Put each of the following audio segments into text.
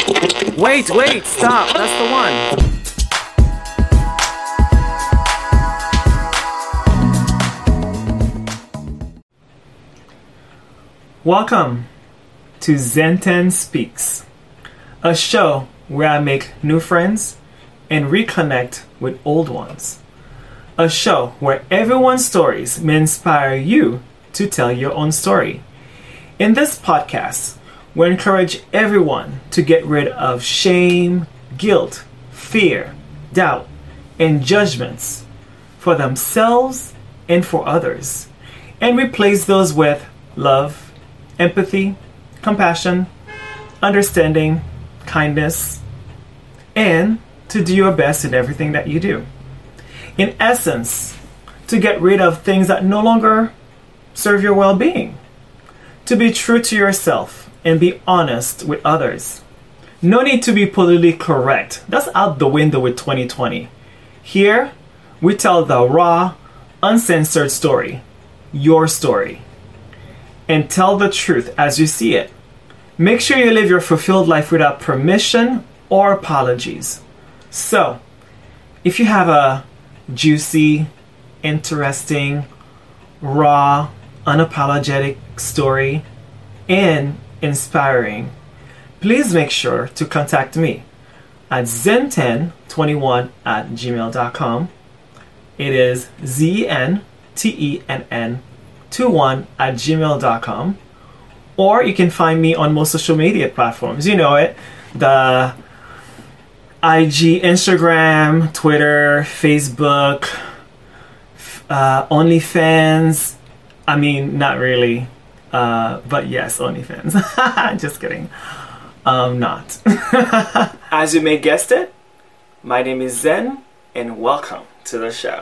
Wait, stop. That's the one. Welcome to Zen10 Speaks, a show where I make new friends and reconnect with old ones. A show where everyone's stories may inspire you to tell your own story. In this podcast, we encourage everyone to get rid of shame, guilt, fear, doubt, and judgments for themselves and for others, and replace those with love, empathy, compassion, understanding, kindness, and to do your best in everything that you do. In essence, to get rid of things that no longer serve your well-being. To be true to yourself and be honest with others. No need to be politically correct. That's out the window with 2020. Here, we tell the raw, uncensored story. Your story. And tell the truth as you see it. Make sure you live your fulfilled life without permission or apologies. So, if you have a juicy, interesting, raw, unapologetic story and inspiring, please make sure to contact me at zen1021@gmail.com. It is zentenn21@gmail.com. Or you can find me on most social media platforms. You know it. The IG, Instagram, Twitter, Facebook, OnlyFans. I mean, not really. But yes, OnlyFans. Just kidding. Not. As you may guessed it, my name is Zen, and welcome to the show.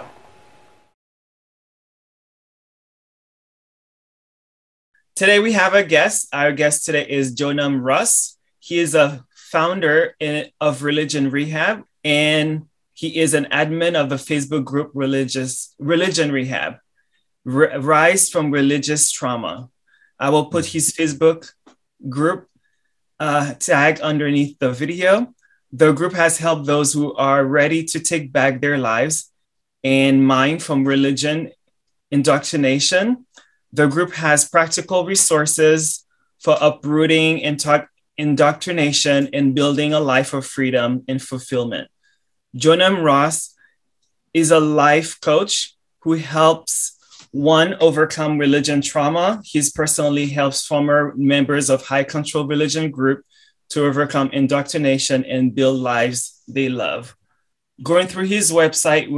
Today we have a guest. Our guest today is Jonam Russ. He is a founder of Religion Rehab, and he is an admin of the Facebook group Religion Rehab, Rise from Religious Trauma. I will put his Facebook group tag underneath the video. The group has helped those who are ready to take back their lives and mind from religion indoctrination. The group has practical resources for uprooting indoctrination and building a life of freedom and fulfillment. Jonam Russ is a life coach who helps one overcome religion trauma. He personally helps former members of high control religion group to overcome indoctrination and build lives they love. Going through his website,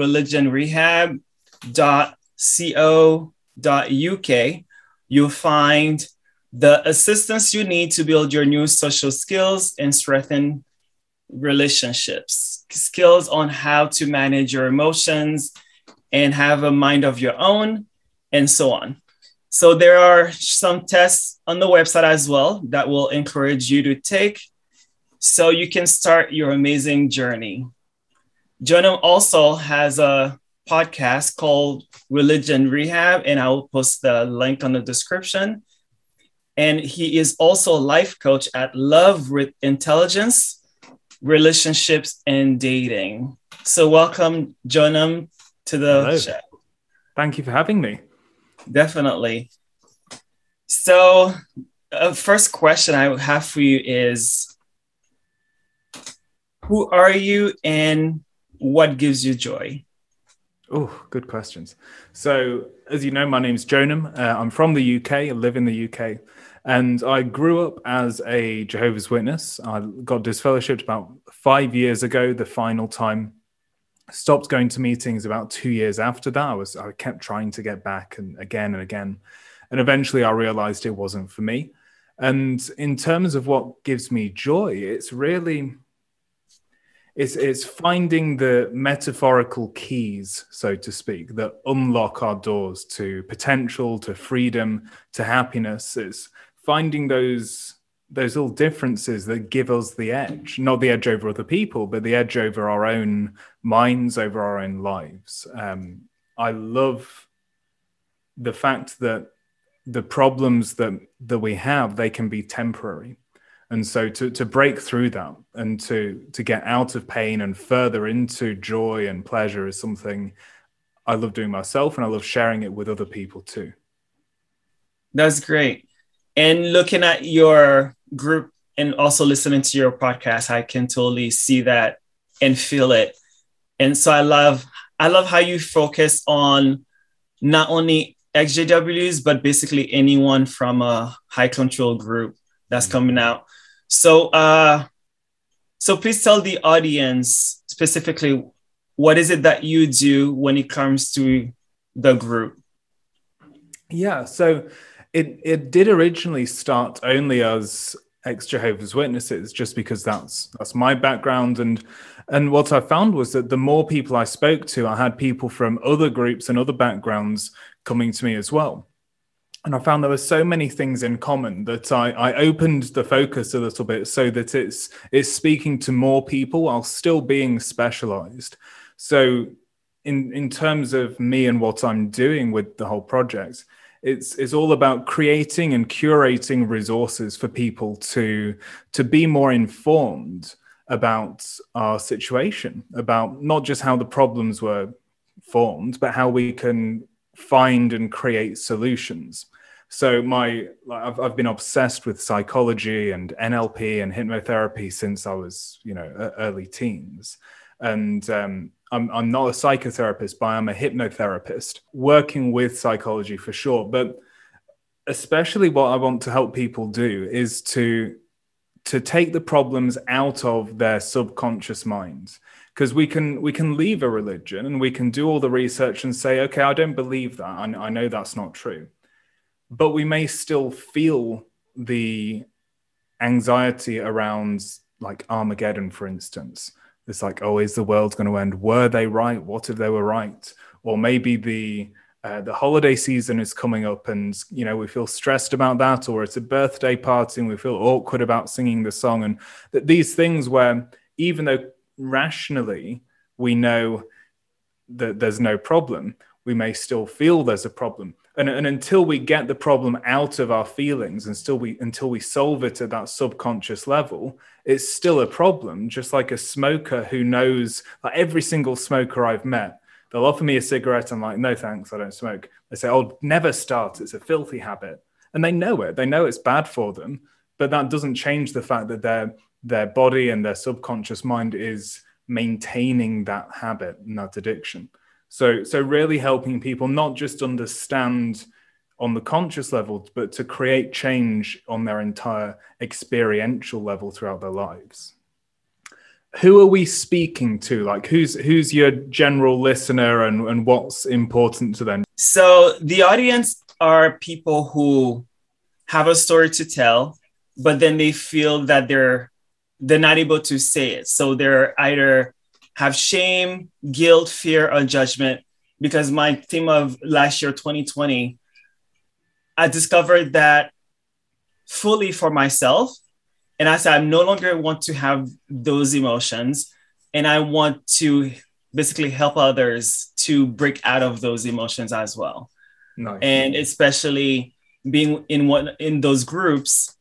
religionrehab.co.uk, you'll find the assistance you need to build your new social skills and strengthen relationships, skills on how to manage your emotions and have a mind of your own, and so on. So there are some tests on the website as well that will encourage you to take so you can start your amazing journey. Jonam also has a podcast called Religion Rehab, and I will post the link on the description. And he is also a life coach at Love with Intelligence, Relationships and Dating. So welcome, Jonam, to the show. Thank you for having me. Definitely. So first question I have for you is, who are you and what gives you joy? Oh, good questions. So, as you know, my name's Jonam. I'm from the UK. I live in the UK. And I grew up as a Jehovah's Witness. I got disfellowshipped about 5 years ago, the final time. Stopped going to meetings about 2 years after that. I kept trying to get back and again. And eventually I realized it wasn't for me. And in terms of what gives me joy, it's really... It's finding the metaphorical keys, so to speak, that unlock our doors to potential, to freedom, to happiness. It's finding those little differences that give us the edge, not the edge over other people, but the edge over our own minds, over our own lives. I love the fact that the problems that we have, they can be temporary. And so to break through that and to get out of pain and further into joy and pleasure is something I love doing myself, and I love sharing it with other people too. That's great. And looking at your group and also listening to your podcast, I can totally see that and feel it. And so I love how you focus on not only XJWs, but basically anyone from a high control group that's coming out. So, so please tell the audience specifically, what is it that you do when it comes to the group? Yeah, so it did originally start only as ex-Jehovah's Witnesses, just because that's my background. And what I found was that the more people I spoke to, I had people from other groups and other backgrounds coming to me as well. And I found there were so many things in common that I opened the focus a little bit so that it's speaking to more people while still being specialized. So in terms of me and what I'm doing with the whole project, it's all about creating and curating resources for people to be more informed about our situation, about not just how the problems were formed, but how we can find and create solutions. So I've been obsessed with psychology and NLP and hypnotherapy since I was, early teens. And I'm not a psychotherapist, but I'm a hypnotherapist working with psychology for sure. But especially what I want to help people do is to take the problems out of their subconscious minds. Because we can leave a religion and we can do all the research and say, okay, I don't believe that. I know that's not true. But we may still feel the anxiety around like Armageddon, for instance. It's like, oh, is the world going to end? Were they right? What if they were right? Or maybe the holiday season is coming up and, we feel stressed about that, or it's a birthday party and we feel awkward about singing the song. And these things where even though rationally we know that there's no problem, we may still feel there's a problem. And until we get the problem out of our feelings and until we solve it at that subconscious level, it's still a problem. Just like a smoker who knows, like every single smoker I've met, they'll offer me a cigarette. I'm like, no, thanks, I don't smoke. They say, oh, never start. It's a filthy habit. And they know it. They know it's bad for them. But that doesn't change the fact that their body and their subconscious mind is maintaining that habit and that addiction. So really helping people not just understand on the conscious level, but to create change on their entire experiential level throughout their lives. Who are we speaking to? Like who's your general listener and what's important to them? So the audience are people who have a story to tell, but then they feel that they're not able to say it. So they're either have shame, guilt, fear, or judgment. Because my theme of last year, 2020, I discovered that fully for myself. And I said, I no longer want to have those emotions. And I want to basically help others to break out of those emotions as well. Nice. And especially being in those groups,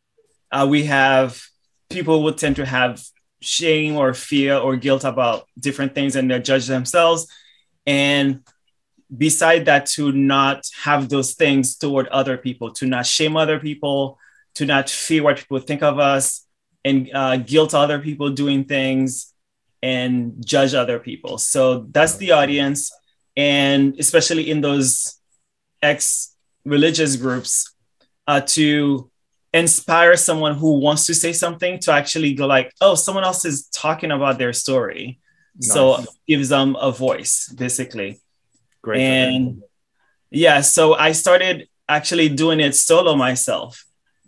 we have people who tend to have shame or fear or guilt about different things, and they judge themselves. And beside that, to not have those things toward other people, to not shame other people, to not fear what people think of us, and guilt other people doing things and judge other people. So that's the audience. And especially in those ex-religious groups, to inspire someone who wants to say something to actually go like, oh, someone else is talking about their story. Nice. So it gives them a voice, basically. Great. And yeah, so I started actually doing it solo myself.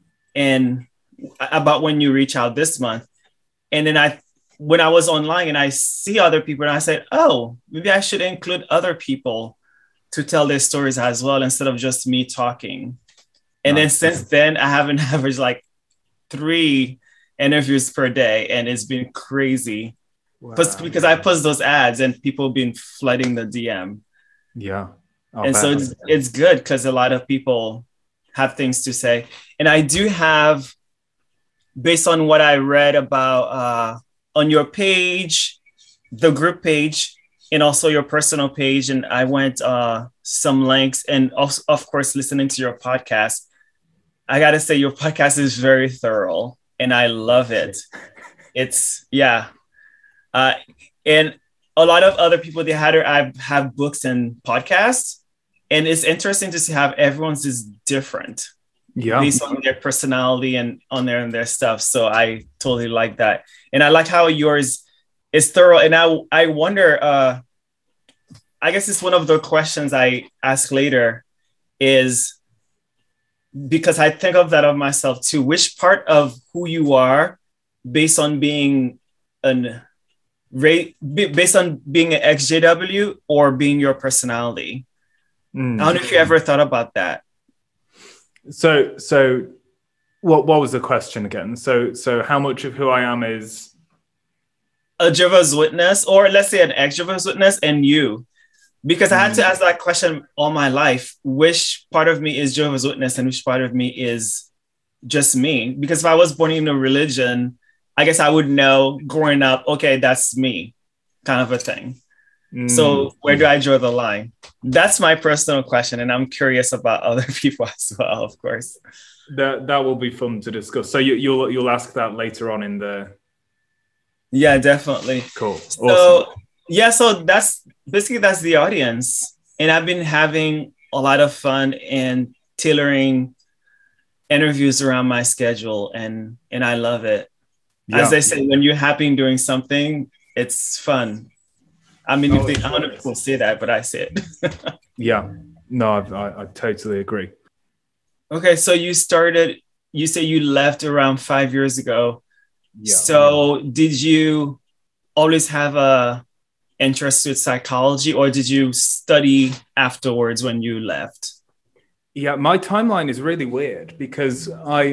And about when you reach out this month. And then when I was online and I see other people, and I said, oh, maybe I should include other people to tell their stories as well, instead of just me talking. And then since then, I have an average like 3 interviews per day, and it's been crazy. Wow. Because I post those ads and people have been flooding the DM. Yeah. And so it's good because a lot of people have things to say. And I do have based on what I read about on your page, the group page, and also your personal page, and I went some links, and also, of course, listening to your podcast. I gotta say, your podcast is very thorough, and I love it. It's yeah, uh, and a lot of other people they had I have books and podcasts, and it's interesting to see how everyone's is different Yeah. based on their personality and their stuff. So I totally like that, and I like how yours is thorough. And I wonder, I guess it's one of the questions I ask later is because I think of that of myself too. Which part of who you are, based on being an based on being an XJW or being your personality? I don't know if you ever thought about that. So what was the question again? So how much of who I am is A Jehovah's Witness, or let's say an ex-Jehovah's Witness, and you. Because I had to ask that question all my life. Which part of me is Jehovah's Witness and which part of me is just me? Because if I was born in a religion, I guess I would know growing up, okay, that's me, kind of a thing. So where do I draw the line? That's my personal question, and I'm curious about other people as well, of course. That will be fun to discuss. So you'll ask that later on in the. Yeah, definitely. Cool. So Awesome. yeah, so that's the audience, and I've been having a lot of fun and tailoring interviews around my schedule, and I love it. Yeah. As they say, when you're happy in doing something, it's fun. I mean, I don't know if people say that, but I say it. Yeah. No, I totally agree. Okay, so you say you left around 5 years ago. Yeah. So did you always have a interest with psychology, or did you study afterwards when you left? Yeah, my timeline is really weird because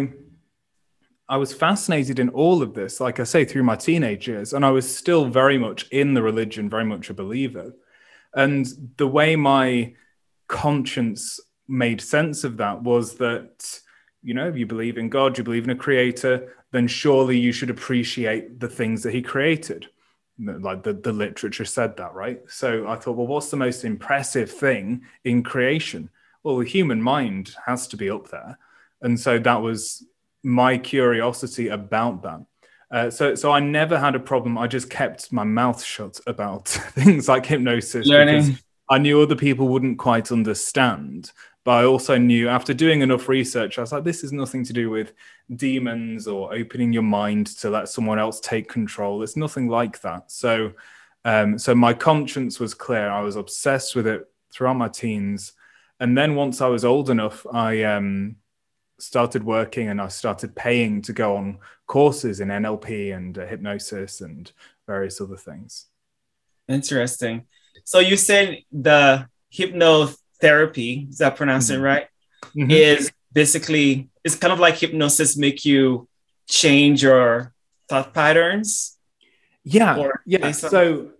I was fascinated in all of this, like I say, through my teenage years, and I was still very much in the religion, very much a believer. And the way my conscience made sense of that was that, if you believe in God, you believe in a creator, then surely you should appreciate the things that he created. Like the literature said that, right? So I thought, well, what's the most impressive thing in creation? Well, the human mind has to be up there. And so that was my curiosity about that. So I never had a problem. I just kept my mouth shut about things like hypnosis. Learning. Because I knew other people wouldn't quite understand. But I also knew, after doing enough research, I was like, this is nothing to do with demons or opening your mind to let someone else take control. It's nothing like that. So my conscience was clear. I was obsessed with it throughout my teens. And then once I was old enough, I started working and I started paying to go on courses in NLP and hypnosis and various other things. Interesting. So you said the hypnotherapy, is that pronounced it right? Mm-hmm. Is basically, it's kind of like hypnosis make you change your thought patterns? Yeah. So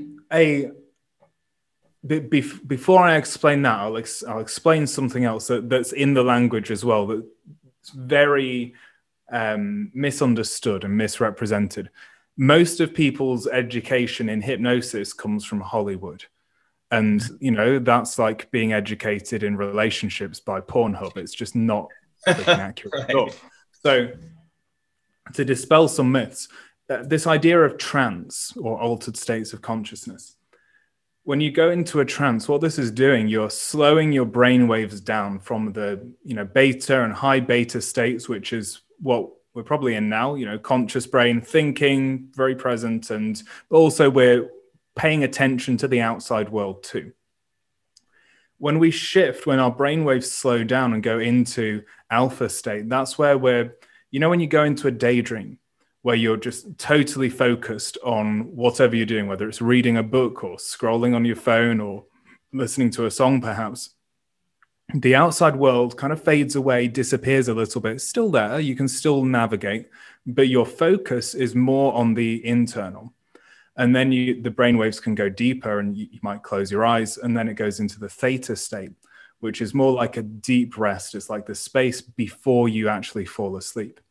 before I explain that, I'll explain something else that's in the language as well that's very misunderstood and misrepresented. Most of people's education in hypnosis comes from Hollywood. And, that's like being educated in relationships by Pornhub. It's just not accurate at all. So to dispel some myths, this idea of trance or altered states of consciousness, when you go into a trance, what this is doing, you're slowing your brain waves down from the, beta and high beta states, which is what we're probably in now, conscious brain thinking, very present. But also we're paying attention to the outside world too. When we shift, when our brain waves slow down and go into alpha state, that's where we're, when you go into a daydream, where you're just totally focused on whatever you're doing, whether it's reading a book or scrolling on your phone or listening to a song, perhaps. The outside world kind of fades away, disappears a little bit. It's still there, you can still navigate, but your focus is more on the internal. And then the brainwaves can go deeper and you might close your eyes, and then it goes into the theta state, which is more like a deep rest. It's like the space before you actually fall asleep.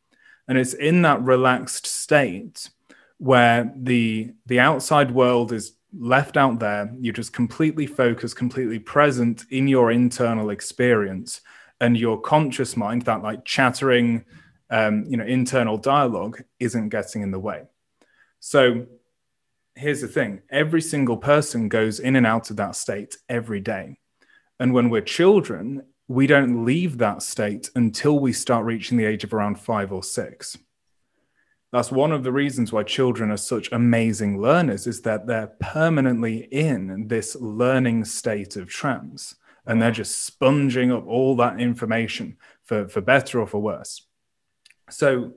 And it's in that relaxed state where the outside world is left out there. You're just completely focused, completely present in your internal experience, and your conscious mind, that like chattering, internal dialogue, isn't getting in the way. So here's the thing: every single person goes in and out of that state every day. And when we're children, we don't leave that state until we start reaching the age of around 5 or 6. That's one of the reasons why children are such amazing learners, is that they're permanently in this learning state of trance, and they're just sponging up all that information for better or for worse. So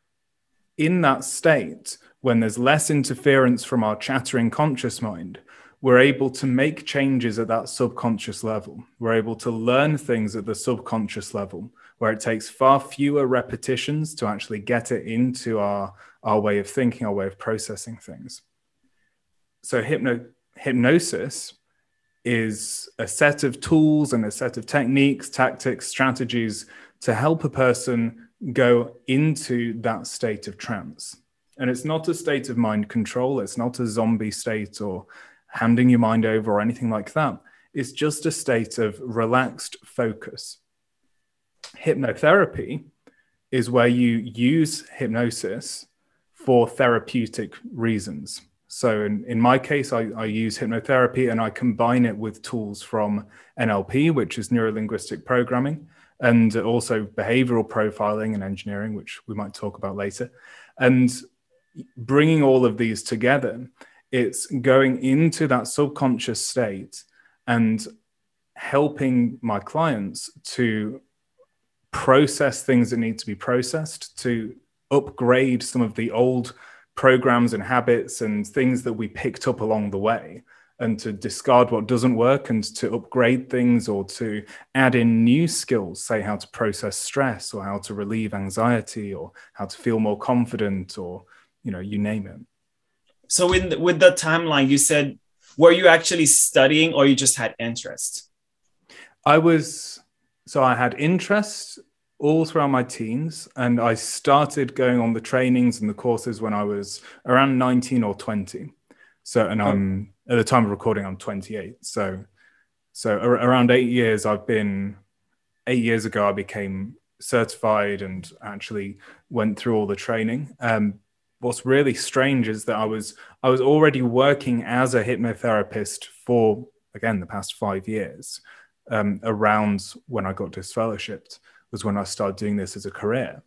in that state, when there's less interference from our chattering conscious mind, we're able to make changes at that subconscious level. We're able to learn things at the subconscious level, where it takes far fewer repetitions to actually get it into our way of thinking, our way of processing things. So hypnosis is a set of tools and a set of techniques, tactics, strategies to help a person go into that state of trance. And it's not a state of mind control. It's not a zombie state or handing your mind over or anything like that. It's just a state of relaxed focus. Hypnotherapy is where you use hypnosis for therapeutic reasons. So in my case, I use hypnotherapy and I combine it with tools from NLP, which is neuro-linguistic programming, and also behavioral profiling and engineering, which we might talk about later. And bringing all of these together, it's going into that subconscious state and helping my clients to process things that need to be processed, to upgrade some of the old programs and habits and things that we picked up along the way, and to discard what doesn't work and to upgrade things, or to add in new skills, say how to process stress, or how to relieve anxiety, or how to feel more confident, or, you name it. So with the timeline, you said, were you actually studying or you just had interest? I had interest all throughout my teens, and I started going on the trainings and the courses when I was around 19 or 20. So, and I'm at the time of recording, I'm 28. So around 8 years, 8 years ago, I became certified and actually went through all the training. What's really strange is that I was already working as a hypnotherapist for, again, the past 5 years. Around when I got disfellowshipped was when I started doing this as a career.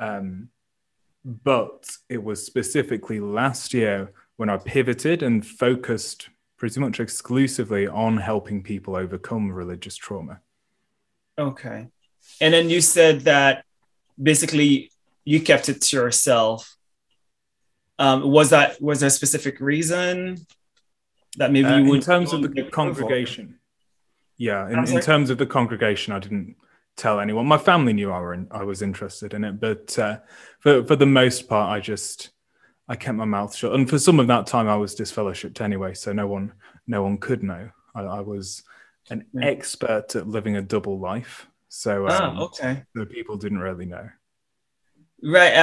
But it was specifically last year when I pivoted and focused pretty much exclusively on helping people overcome religious trauma. Okay. And then you said that basically you kept it to yourself. Was there a specific reason that maybe you would? In terms of the congregation. Yeah, in terms of the congregation, I didn't tell anyone. My family knew I was interested in it, but for the most part, I kept my mouth shut. And for some of that time, I was disfellowshipped anyway, so no one could know. I was an expert at living a double life, so the people didn't really know. Right.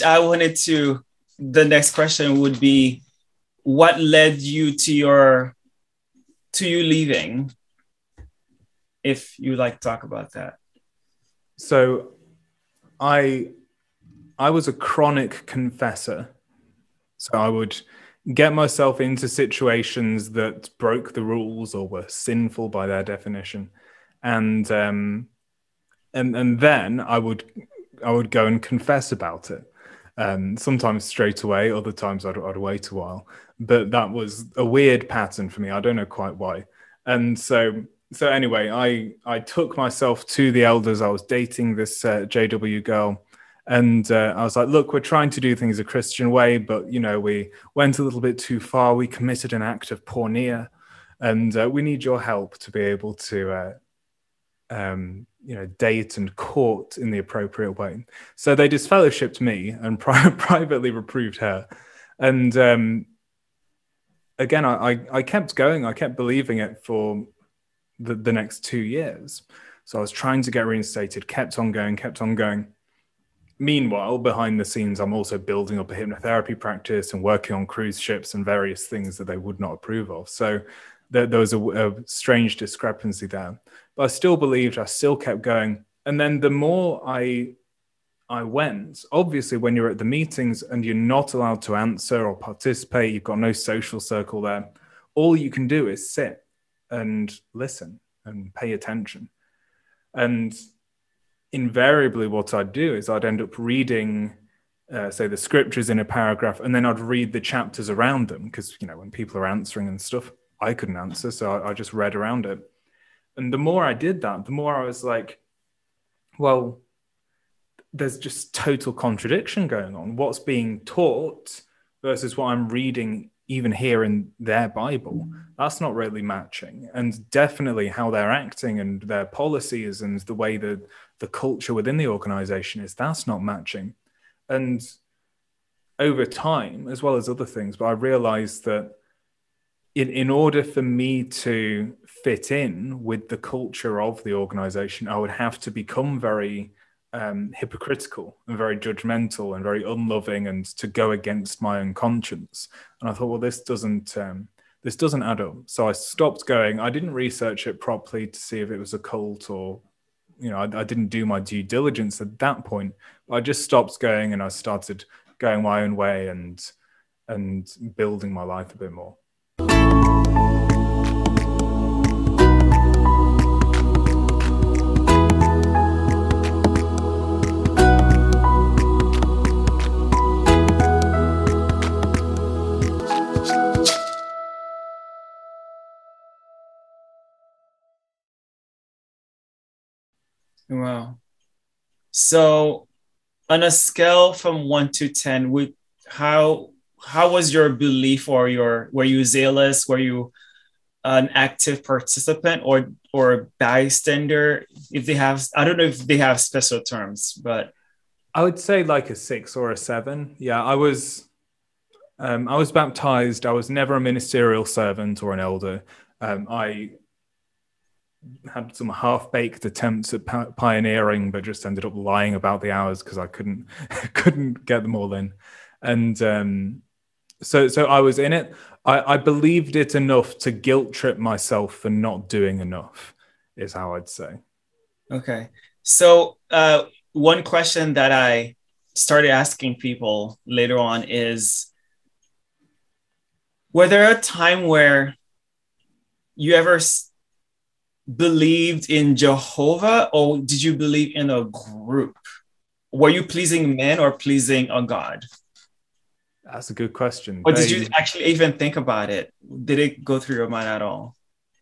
The next question would be, what led you to you leaving? If you like to talk about that. So I was a chronic confessor. So I would get myself into situations that broke the rules or were sinful by their definition. And then I would go and confess about it. Sometimes straight away, other times I'd wait a while. But that was a weird pattern for me. I don't know quite why. And so anyway, I took myself to the elders. I was dating this JW girl, and I was like, look, we're trying to do things a Christian way, but, we went a little bit too far. We committed an act of porneia, and we need your help to be able to, date and court in the appropriate way. So they disfellowshipped me and privately reproved her. And again, I kept going. I kept believing it for the next 2 years. So I was trying to get reinstated, kept on going. meanwhile, behind the scenes, I'm also building up a hypnotherapy practice and working on cruise ships and various things that they would not approve of. So there was a strange discrepancy there. But I still believed, I still kept going. And then the more I went, obviously, when you're at the meetings and you're not allowed to answer or participate, you've got no social circle there, all you can do is sit and listen and pay attention. And invariably what I'd do is I'd end up reading, say, the scriptures in a paragraph, and then I'd read the chapters around them because, when people are answering and stuff, I couldn't answer. So I just read around it. And the more I did that, the more I was like, well, there's just total contradiction going on. What's being taught versus what I'm reading even here in their Bible, that's not really matching. And definitely how they're acting and their policies and the way that the culture within the organization is, that's not matching. And over time, as well as other things, but I realized that in order for me to fit in with the culture of the organization, I would have to become very hypocritical and very judgmental and very unloving, and to go against my own conscience. And I thought, well, this doesn't add up. So I stopped going. I didn't research it properly to see if it was a cult or, I didn't do my due diligence at that point. I just stopped going and I started going my own way and building my life a bit more. Wow. So on a scale from 1 to 10, how was your belief, or were you zealous? Were you an active participant or bystander? If they have, I don't know if they have special terms, but I would say like a 6 or a 7. Yeah, I was baptized. I was never a ministerial servant or an elder. I had some half-baked attempts at pioneering, but just ended up lying about the hours because I couldn't get them all in. And so I was in it. I believed it enough to guilt trip myself for not doing enough, is how I'd say. Okay. So one question that I started asking people later on is, were there a time where you ever believed in Jehovah, or did you believe in a group? Were you pleasing men or pleasing a God? That's a good question. Or did you actually even think about it? Did it go through your mind at all?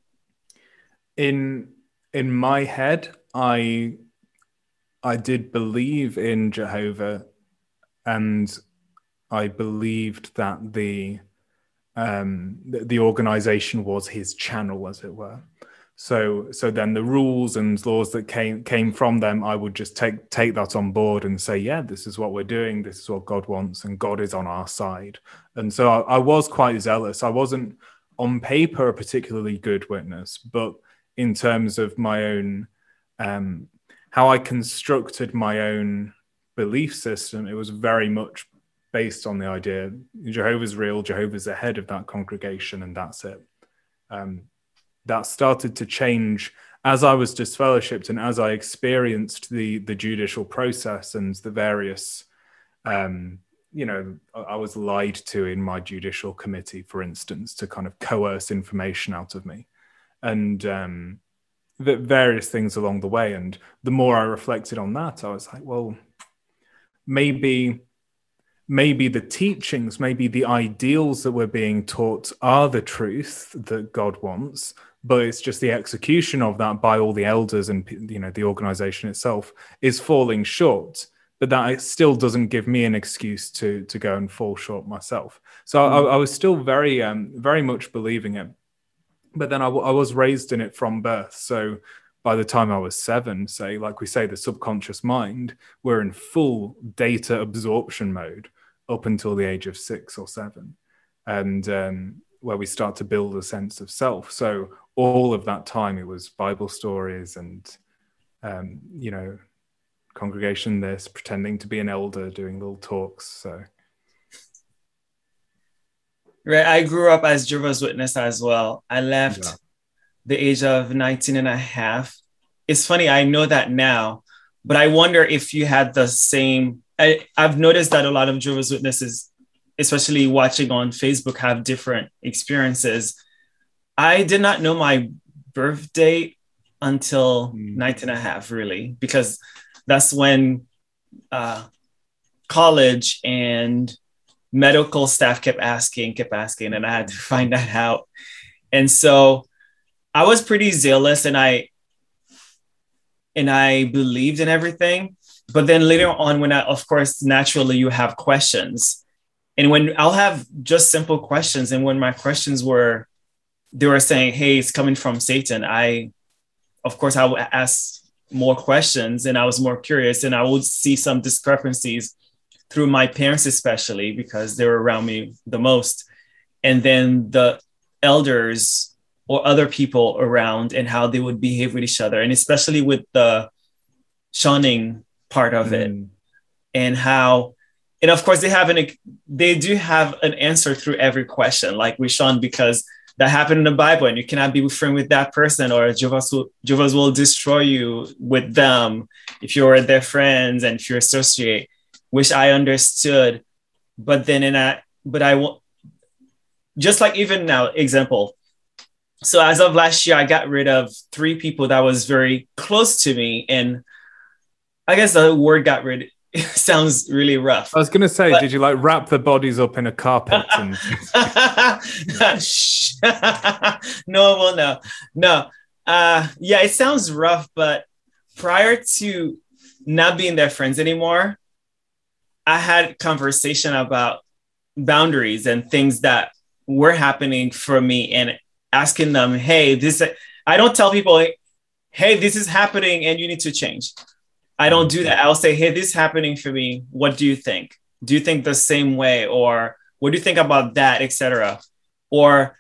In my head, I did believe in Jehovah, and I believed that the organization was his channel, as it were. So then the rules and laws that came from them, I would just take that on board and say, yeah, this is what we're doing. This is what God wants, and God is on our side. And so I was quite zealous. I wasn't on paper a particularly good witness, but in terms of my own, how I constructed my own belief system, it was very much based on the idea Jehovah's real, Jehovah's the head of that congregation, and that's it. That started to change as I was disfellowshipped and as I experienced the judicial process and the various, I was lied to in my judicial committee, for instance, to kind of coerce information out of me, and the various things along the way. And the more I reflected on that, I was like, well, maybe the teachings, maybe the ideals that we're being taught are the truth that God wants, but it's just the execution of that by all the elders and the organization itself is falling short. But that still doesn't give me an excuse to go and fall short myself. So I was still very, very much believing it. But then I was raised in it from birth. So by the time I was 7, say, like we say, the subconscious mind, we're in full data absorption mode up until the age of 6 or 7. And where we start to build a sense of self. So all of that time, it was Bible stories and, congregation this, pretending to be an elder, doing little talks. So, right. I grew up as Jehovah's Witness as well. I left the age of 19 and a half. It's funny, I know that now, but I wonder if you had the same. I've noticed that a lot of Jehovah's Witnesses, especially watching on Facebook, have different experiences. I did not know my birth date until 19 and a half, really, because that's when college and medical staff kept asking, and I had to find that out. And so I was pretty zealous, and I believed in everything. But then later on, when of course, naturally you have questions. And when I'll have just simple questions, and when my questions they were saying, hey, it's coming from Satan, of course, I would ask more questions, and I was more curious, and I would see some discrepancies through my parents, especially because they were around me the most. And then the elders or other people around, and how they would behave with each other, and especially with the shunning part of it, and how, and of course they do have an answer through every question. Like, we shun because that happened in the Bible, and you cannot be friends with that person, or Jehovah's will destroy you with them if you're their friends and if you associate, which I understood. But then just like even now, example. So as of last year, I got rid of 3 people that was very close to me. And I guess the word got rid sounds really rough. I was going to say, did you like wrap the bodies up in a carpet? And... No. Yeah, it sounds rough, but prior to not being their friends anymore, I had conversation about boundaries and things that were happening for me, and asking them, hey, I don't tell people, hey, this is happening and you need to change. I don't do that. I'll say, hey, this is happening for me. What do you think? Do you think the same way? Or what do you think about that, etc.? Or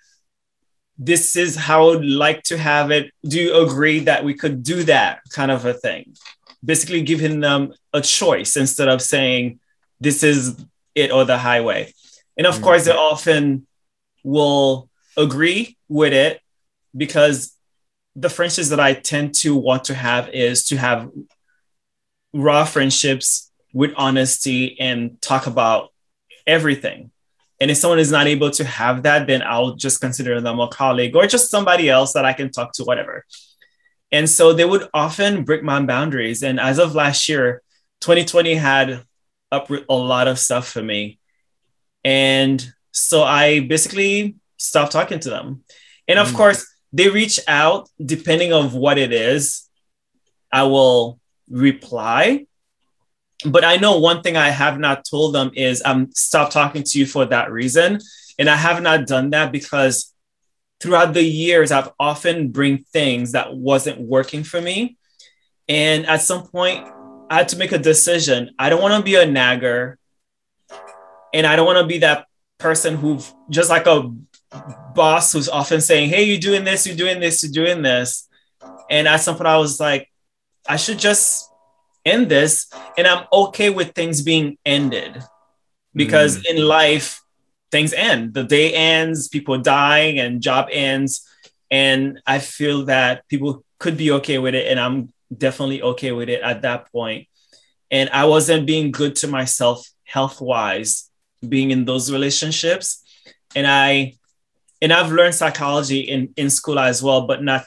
this is how I would like to have it. Do you agree that we could do that, kind of a thing? Basically giving them a choice instead of saying, this is it or the highway. And of course, they often will agree with it, because the friendships that I tend to want to have is to have raw friendships with honesty and talk about everything. And if someone is not able to have that, then I'll just consider them a colleague or just somebody else that I can talk to, whatever. And so they would often break my boundaries. And as of last year, 2020 had up a lot of stuff for me. And so I basically stopped talking to them. And of course, they reach out, depending on what it is, I will reply. But I know one thing I have not told them is I'm stopped talking to you for that reason. And I have not done that because throughout the years, I've often bring things that wasn't working for me. And at some point, I had to make a decision. I don't want to be a nagger. And I don't want to be that person who just like a boss who's often saying, hey, you're doing this, you're doing this, you're doing this. And at some point I was like, I should just end this. And I'm okay with things being ended because in life, things end. The day ends, people die, and job ends. And I feel that people could be okay with it. And I'm definitely okay with it at that point. And I wasn't being good to myself health-wise, being in those relationships. And I've learned psychology in school as well, but not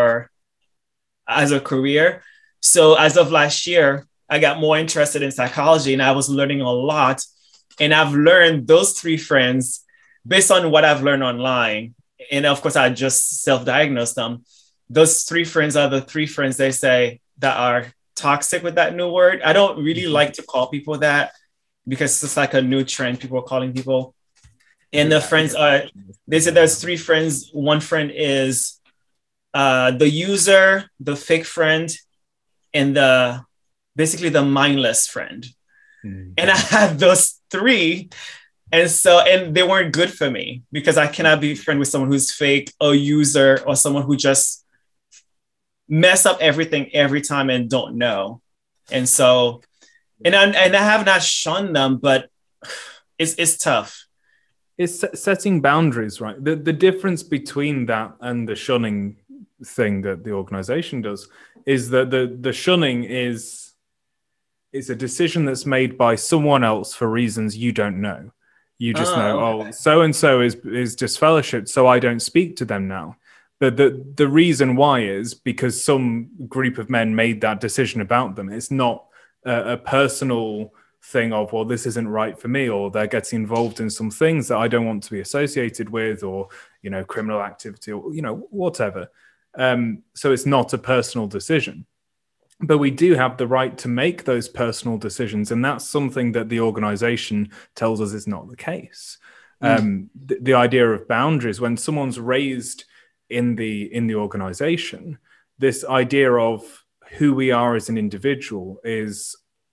as a career. So as of last year, I got more interested in psychology and I was learning a lot. And I've learned those 3 friends based on what I've learned online. And of course, I just self-diagnosed them. Those 3 friends are the 3 friends they say that are toxic, with that new word. I don't really like to call people that because it's like a new trend. People are calling people. And the friends they said there's 3 friends. One friend is the user, the fake friend, and basically the mindless friend. And I had those 3. And they weren't good for me because I cannot be friends with someone who's fake, a user, or someone who just mess up everything every time and don't know. And so, and I have not shunned them, but it's tough. It's setting boundaries, right? The difference between that and the shunning thing that the organization does is that the shunning is a decision that's made by someone else for reasons you don't know. You just know, Okay. oh, so and so is disfellowshipped, so I don't speak to them now. But the reason why is because some group of men made that decision about them. It's not a personal thing of, well, this isn't right for me, or they're getting involved in some things that I don't want to be associated with, or, you know, criminal activity, or, you know, whatever. So it's not a personal decision. But we do have the right to make those personal decisions, and that's something that the organization tells us is not the case. The idea of boundaries, when someone's raised in the organization, this idea of who we are as an individual is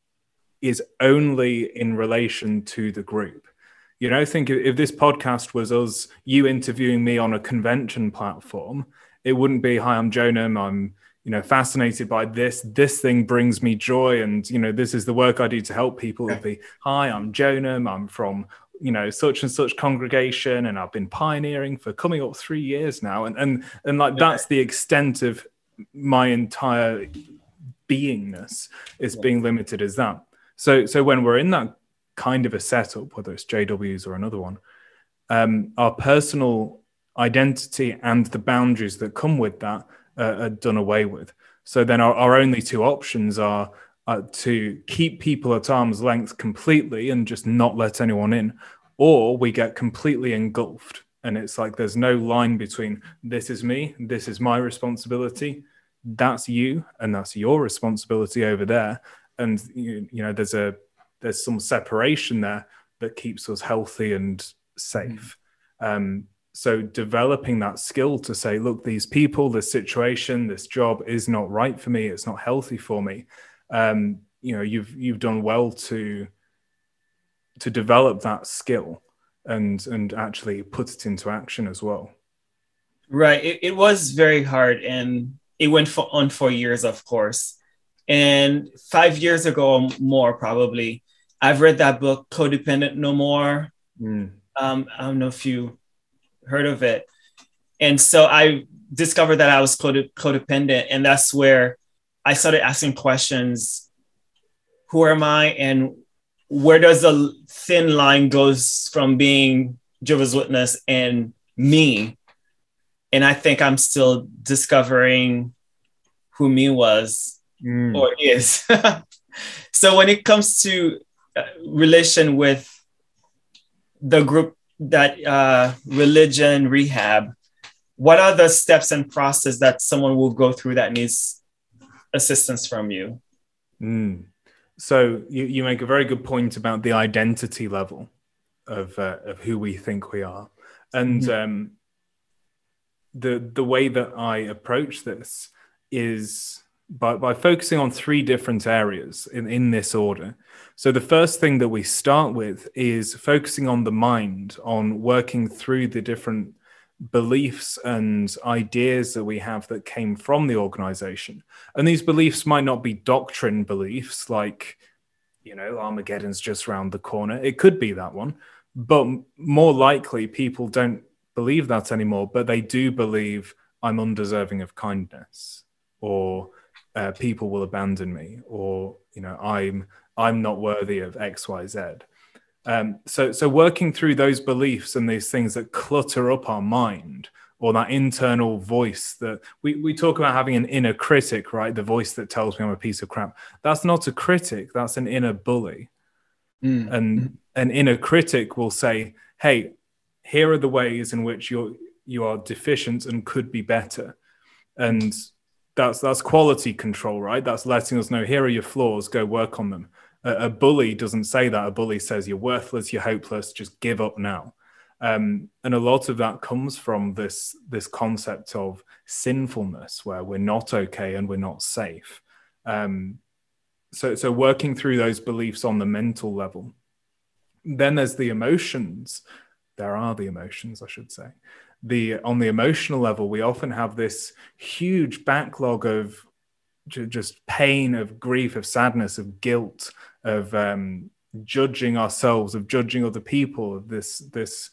only in relation to the group. You know, think if this podcast was us, you interviewing me on a convention platform, it wouldn't be, hi, I'm Jonam, I'm, you know, fascinated by this thing brings me joy, and, you know, this is the work I do to help people. It'd be, hi, I'm Jonam, I'm from, you know, such and such congregation, and I've been pioneering for coming up 3 years now, and like that's the extent of my entire beingness is being limited as that. So when we're in that kind of a setup, whether it's JWs or another one, our personal identity and the boundaries that come with that are done away with. So then our only two options are to keep people at arm's length completely and just not let anyone in, or we get completely engulfed. And it's like there's no line between this is me, this is my responsibility, that's you, and that's your responsibility over there. And you know, there's some separation there that keeps us healthy and safe. So developing that skill to say, look, these people, this situation, this job is not right for me. It's not healthy for me. You know, you've done well to develop that skill and actually put it into action as well. Right. It was very hard, and it went on for years, of course. And 5 years ago, or more probably, I've read that book, Codependent No More. I don't know if you heard of it. And so I discovered that I was codependent. And that's where I started asking questions. Who am I? And where does the thin line goes from being Jehovah's Witness and me? And I think I'm still discovering who me was or is. So when it comes to relation with the group, that religion rehab, what are the steps and process that someone will go through that needs assistance from you? So you make a very good point about the identity level of who we think we are, and the way that I approach this is by focusing on three different areas in this order. So the first thing that we start with is focusing on the mind, on working through the different beliefs and ideas that we have that came from the organization. And these beliefs might not be doctrine beliefs like, you know, Armageddon's just around the corner. It could be that one, but more likely people don't believe that anymore, but they do believe I'm undeserving of kindness, or people will abandon me, or, you know, I'm not worthy of X, Y, Z. So working through those beliefs and these things that clutter up our mind, or that internal voice that we talk about having an inner critic, right? The voice that tells me I'm a piece of crap. That's not a critic. That's an inner bully. And an inner critic will say, hey, here are the ways in which you are deficient and could be better. And that's quality control, right? That's letting us know, here are your flaws, go work on them. A bully doesn't say that. A bully says you're worthless, you're hopeless, just give up now. And a lot of that comes from this concept of sinfulness, where we're not okay and we're not safe. So working through those beliefs on the mental level. Then there's the emotions. There are the emotions, I should say. On the emotional level, we often have this huge backlog of just pain, of grief, of sadness, of guilt, of judging ourselves, of judging other people, of this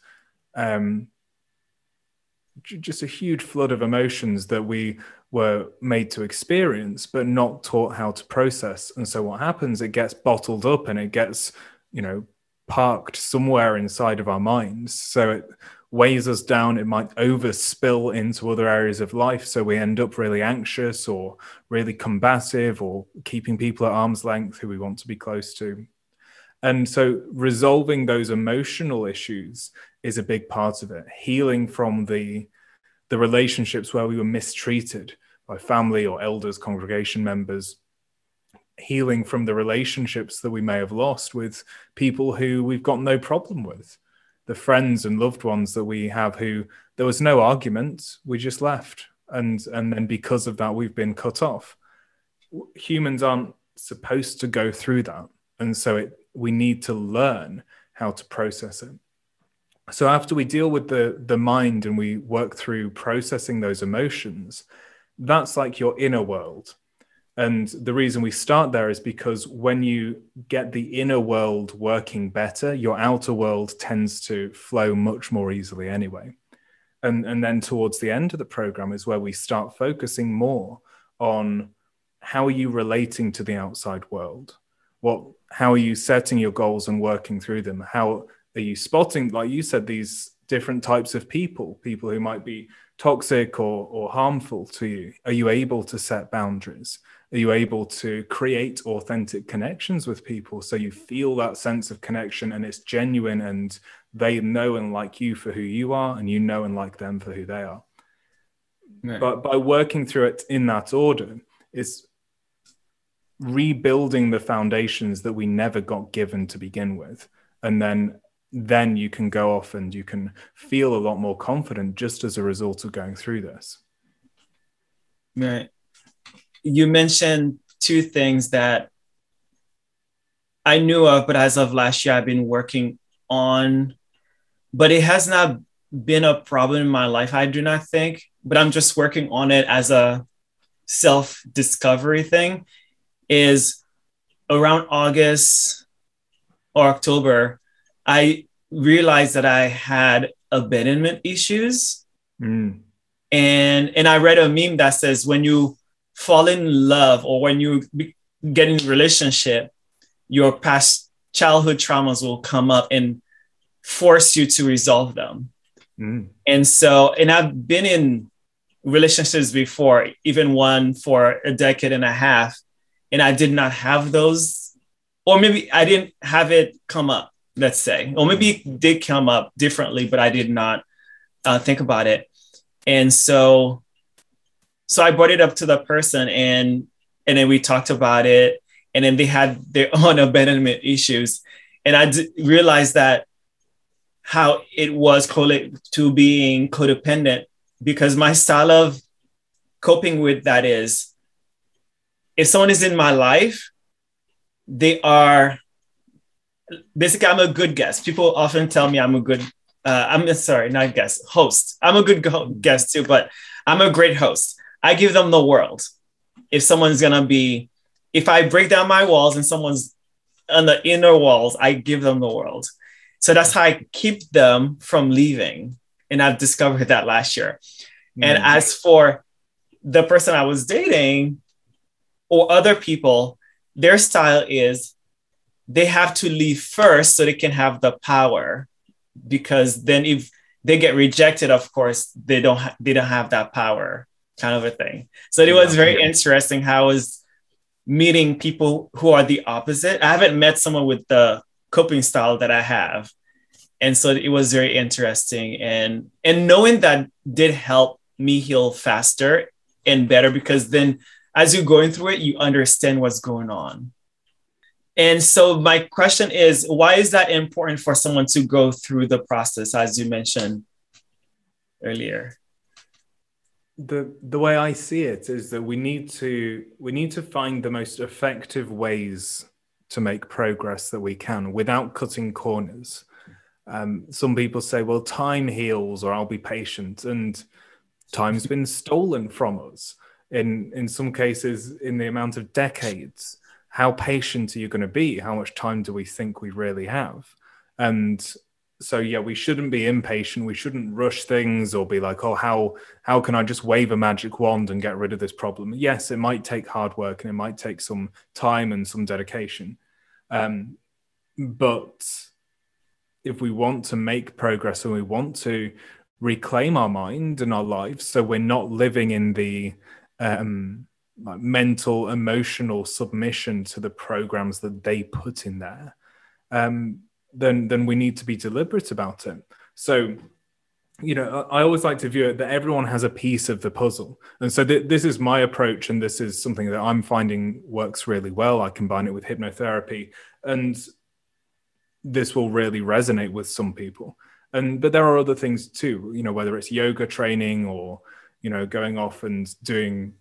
just a huge flood of emotions that we were made to experience, but not taught how to process. And so what happens, it gets bottled up and it gets, parked somewhere inside of our minds. So it weighs us down. It might overspill into other areas of life. So we end up really anxious or really combative or keeping people at arm's length who we want to be close to. And so resolving those emotional issues is a big part of it. Healing from the relationships where we were mistreated by family or elders, congregation members. Healing from the relationships that we may have lost with people who we've got no problem with. The friends and loved ones that we have who there was no argument, we just left. And then because of that, we've been cut off. Humans aren't supposed to go through that. And so we need to learn how to process it. So after we deal with the mind and we work through processing those emotions, that's like your inner world. And the reason we start there is because when you get the inner world working better, your outer world tends to flow much more easily anyway. And then towards the end of the program is where we start focusing more on how are you relating to the outside world? How are you setting your goals and working through them? How are you spotting, like you said, these different types of people who might be toxic or harmful to you? Are you able to set boundaries? Are you able to create authentic connections with people so you feel that sense of connection and it's genuine and they know and like you for who you are and you know and like them for who they are? Right. But by working through it in that order, it's rebuilding the foundations that we never got given to begin with. And then you can go off and you can feel a lot more confident just as a result of going through this. Right. You mentioned two things that I knew of, but as of last year, I've been working on, but it has not been a problem in my life, I do not think, but I'm just working on it as a self-discovery thing. Is around August or October, I realized that I had abandonment issues. And I read a meme that says when you fall in love or when you get in a relationship, your past childhood traumas will come up and force you to resolve them. And I've been in relationships before, even one for a decade and a half, and I did not have those, or maybe I didn't have it come up, let's say, or maybe it did come up differently, but I did not think about it. And so I brought it up to the person and then we talked about it, and then they had their own abandonment issues. And I realized that how it was correlated to being codependent, because my style of coping with that is, if someone is in my life, they are basically, I'm a good guest. People often tell me I'm a good, host. I'm a good guest too, but I'm a great host. I give them the world. If I break down my walls and someone's on the inner walls, I give them the world. So that's how I keep them from leaving. And I've discovered that last year. And as for the person I was dating, or other people, their style is they have to leave first so they can have the power, because then if they get rejected, of course, they don't have that power, kind of a thing. So it was very interesting how I was meeting people who are the opposite. I haven't met someone with the coping style that I have. And so it was very interesting. And knowing that did help me heal faster and better, because then as you're going through it, you understand what's going on. And so my question is, why is that important for someone to go through the process, as you mentioned earlier? The way I see it is that we need to find the most effective ways to make progress that we can without cutting corners. Some people say, well, time heals, or I'll be patient, and time's been stolen from us. in some cases, in the amount of decades. How patient are you going to be? How much time do we think we really have? And so, yeah, we shouldn't be impatient. We shouldn't rush things or be like, oh, how can I just wave a magic wand and get rid of this problem? Yes, it might take hard work and it might take some time and some dedication. But if we want to make progress and we want to reclaim our mind and our lives, so we're not living in the mental, emotional submission to the programs that they put in there, then we need to be deliberate about it. So, I always like to view it that everyone has a piece of the puzzle. And so this is my approach, and this is something that I'm finding works really well. I combine it with hypnotherapy, and this will really resonate with some people. But there are other things too, whether it's yoga training or, going off and doing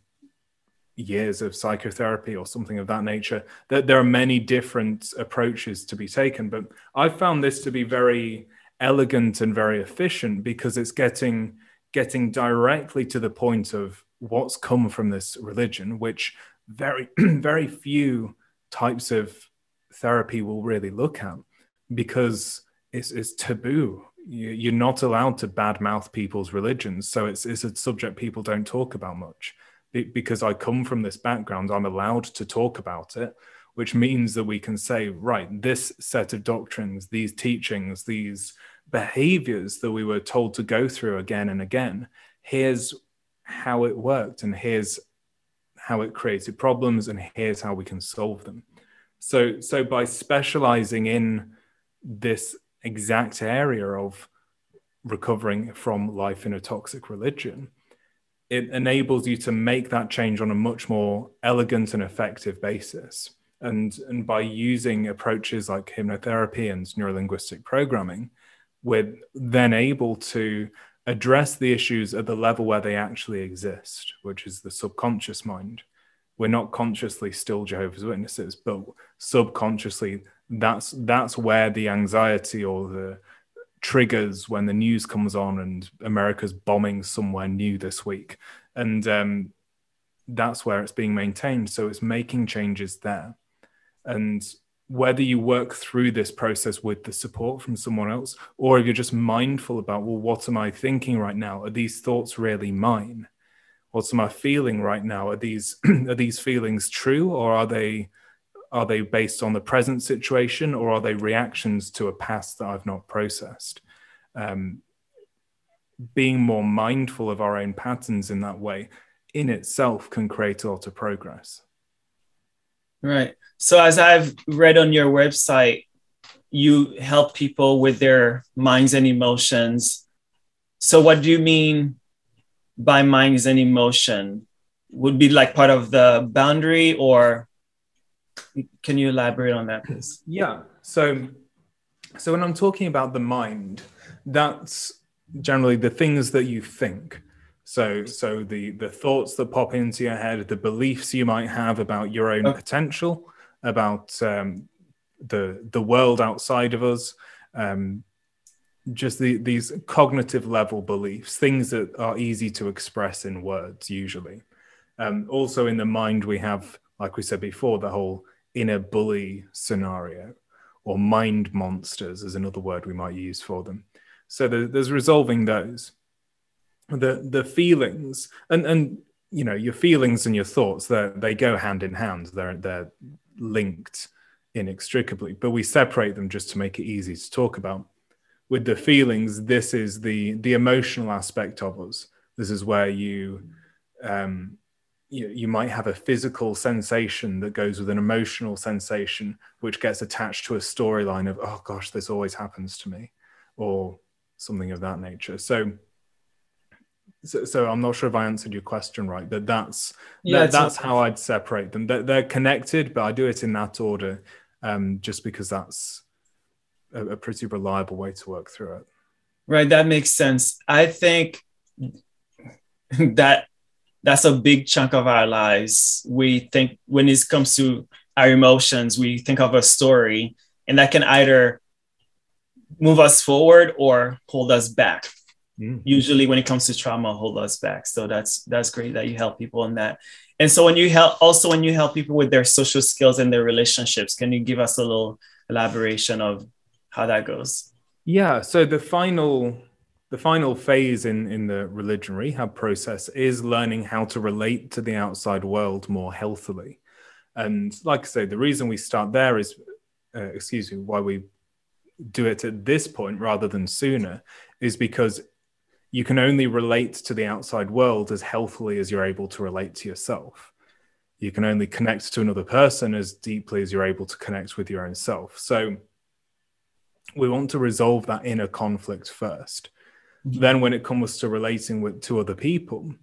years of psychotherapy or something of that nature. There are many different approaches to be taken, but I found this to be very elegant and very efficient because it's getting directly to the point of what's come from this religion, which very, very few types of therapy will really look at because it's taboo. You're not allowed to badmouth people's religions. So it's a subject people don't talk about much. Because I come from this background, I'm allowed to talk about it, which means that we can say, right, this set of doctrines, these teachings, these behaviors that we were told to go through again and again, here's how it worked, and here's how it created problems, and here's how we can solve them. So by specializing in this exact area of recovering from life in a toxic religion, it enables you to make that change on a much more elegant and effective basis. And by using approaches like hypnotherapy and neurolinguistic programming, we're then able to address the issues at the level where they actually exist, which is the subconscious mind. We're not consciously still Jehovah's Witnesses, but subconsciously, that's where the anxiety or the triggers when the news comes on and America's bombing somewhere new this week. And that's where it's being maintained. So it's making changes there. And whether you work through this process with the support from someone else, or if you're just mindful about, well, what am I thinking right now? Are these thoughts really mine? What am I feeling right now? Are these feelings true, or are they based on the present situation, or are they reactions to a past that I've not processed? Being more mindful of our own patterns in that way in itself can create a lot of progress. Right. So as I've read on your website, you help people with their minds and emotions. So what do you mean by minds and emotion? Would be like part of the boundary, or can you elaborate on that, please? Yeah. So when I'm talking about the mind, that's generally the things that you think. So the thoughts that pop into your head, the beliefs you might have about your own potential, about the world outside of us, just these cognitive level beliefs, things that are easy to express in words usually. Also in the mind we have, like we said before, the whole inner bully scenario, or mind monsters is another word we might use for them. So there's resolving those. The feelings and your feelings and your thoughts, they go hand in hand. They're linked inextricably, but we separate them just to make it easy to talk about. With the feelings, this is the emotional aspect of us. This is where you might have a physical sensation that goes with an emotional sensation, which gets attached to a storyline of, oh gosh, this always happens to me, or something of that nature. So I'm not sure if I answered your question right, but that's how I'd separate them. They're connected, but I do it in that order, just because that's a pretty reliable way to work through it. Right, that makes sense. I think that's a big chunk of our lives. We think when it comes to our emotions, we think of a story, and that can either move us forward or hold us back. usually when it comes to trauma hold us back. So that's great that you help people in that. And so when you help people with their social skills and their relationships, can you give us a little elaboration of how that goes? Yeah, so the final phase in the religion rehab process is learning how to relate to the outside world more healthily. And like I say, the reason we start there is, why we do it at this point rather than sooner, is because you can only relate to the outside world as healthily as you're able to relate to yourself. You can only connect to another person as deeply as you're able to connect with your own self. So we want to resolve that inner conflict first. Then when it comes to relating to other people,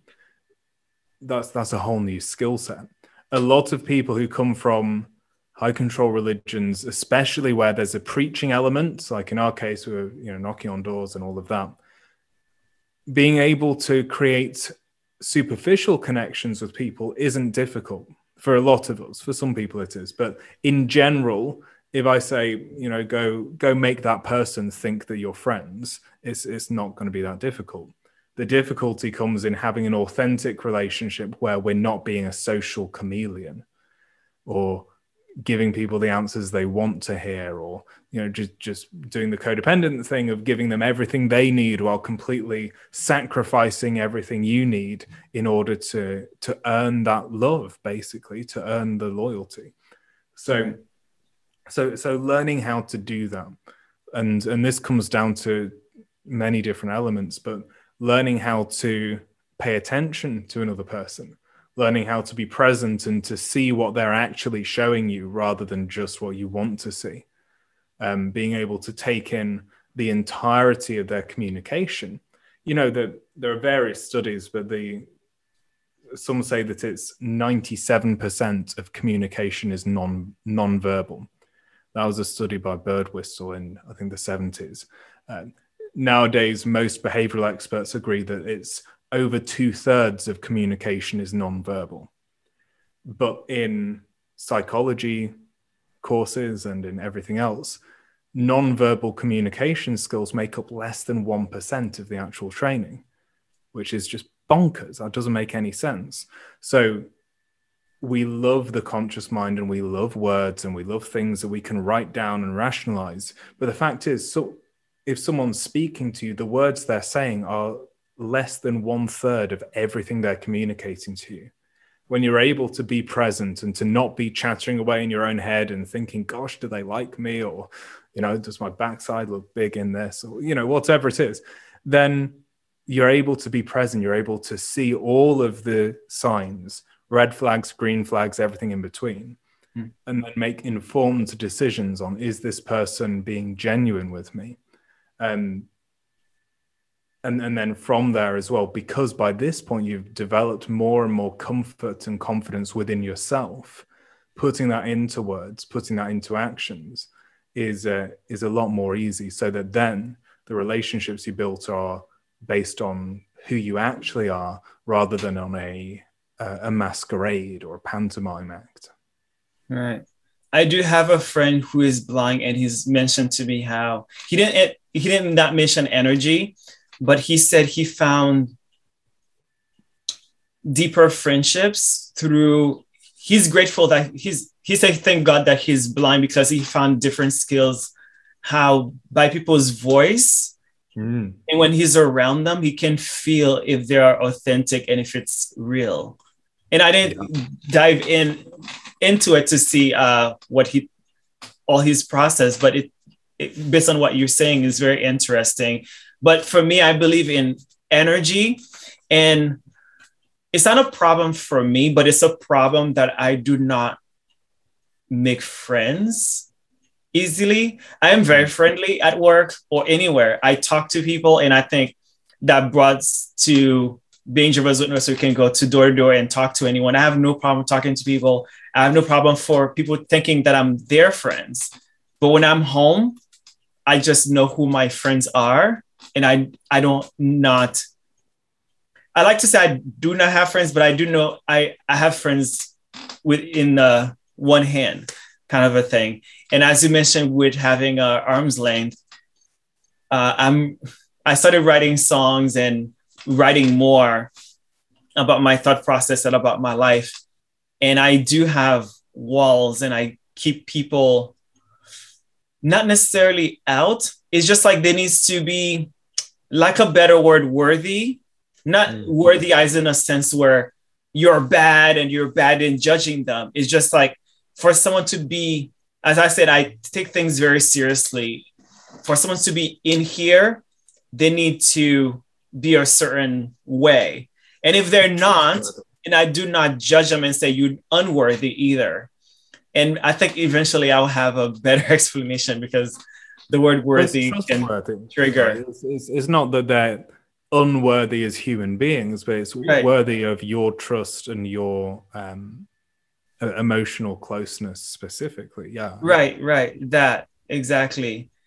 that's a whole new skill set. A lot of people who come from high control religions, especially where there's a preaching element, like in our case, we were knocking on doors and all of that, being able to create superficial connections with people isn't difficult for a lot of us. For some people it is, but in general, if I say, go make that person think that you're friends, it's not going to be that difficult. The difficulty comes in having an authentic relationship where we're not being a social chameleon or giving people the answers they want to hear, or just doing the codependent thing of giving them everything they need while completely sacrificing everything you need in order to earn that love, basically, to earn the loyalty. So learning how to do that, and this comes down to many different elements, but learning how to pay attention to another person, learning how to be present and to see what they're actually showing you rather than just what you want to see. Being able to take in the entirety of their communication. That there are various studies, but some say that it's 97% of communication is non-verbal. That was a study by Birdwhistle in, I think, the 70s. Nowadays, most behavioral experts agree that it's over 2/3 of communication is non-verbal. But in psychology courses and in everything else, non-verbal communication skills make up less than 1% of the actual training, which is just bonkers. That doesn't make any sense. So we love the conscious mind and we love words and we love things that we can write down and rationalize. But the fact is, so if someone's speaking to you, the words they're saying are less than 1/3 of everything they're communicating to you. When you're able to be present and to not be chattering away in your own head and thinking, gosh, do they like me? Or, does my backside look big in this? Or, whatever it is, then you're able to be present. You're able to see all of the signs, red flags, green flags, everything in between, and then make informed decisions on, is this person being genuine with me? And then from there as well, because by this point you've developed more and more comfort and confidence within yourself, putting that into words, putting that into actions is a lot more easy, so that then the relationships you built are based on who you actually are rather than on a masquerade or a pantomime act. Right. I do have a friend who is blind, and he's mentioned to me how he didn't not mention energy, but he said he found deeper friendships through. He's grateful that he said thank God that he's blind, because he found different skills how by people's voice. And when he's around them, he can feel if they are authentic and if it's real. And I didn't dive into it to see all his process, but it based on what you're saying is very interesting. But for me, I believe in energy, and it's not a problem for me, but it's a problem that I do not make friends easily. I am very friendly at work or anywhere. I talk to people, and I think that brought to being Jehovah's Witness, we can go to door to door and talk to anyone. I have no problem talking to people. I have no problem for people thinking that I'm their friends. But when I'm home, I just know who my friends are. And I like to say I do not have friends, but I do know I have friends within one hand kind of a thing. And as you mentioned, with having arm's length, I I started writing songs and writing more about my thought process and about my life. And I do have walls, and I keep people not necessarily out. It's just like there needs to be, like a better word, worthy, not worthy as in a sense where you're bad and you're bad in judging them. It's just like for someone to be, as I said, I take things very seriously. For someone to be in here, they need to be a certain way. And if they're not, and I do not judge them and say you're unworthy either. And I think eventually I'll have a better explanation, because the word worthy can trigger. It's not that they're unworthy as human beings, but it's worthy of your trust and your emotional closeness specifically. Yeah. Right. That exactly.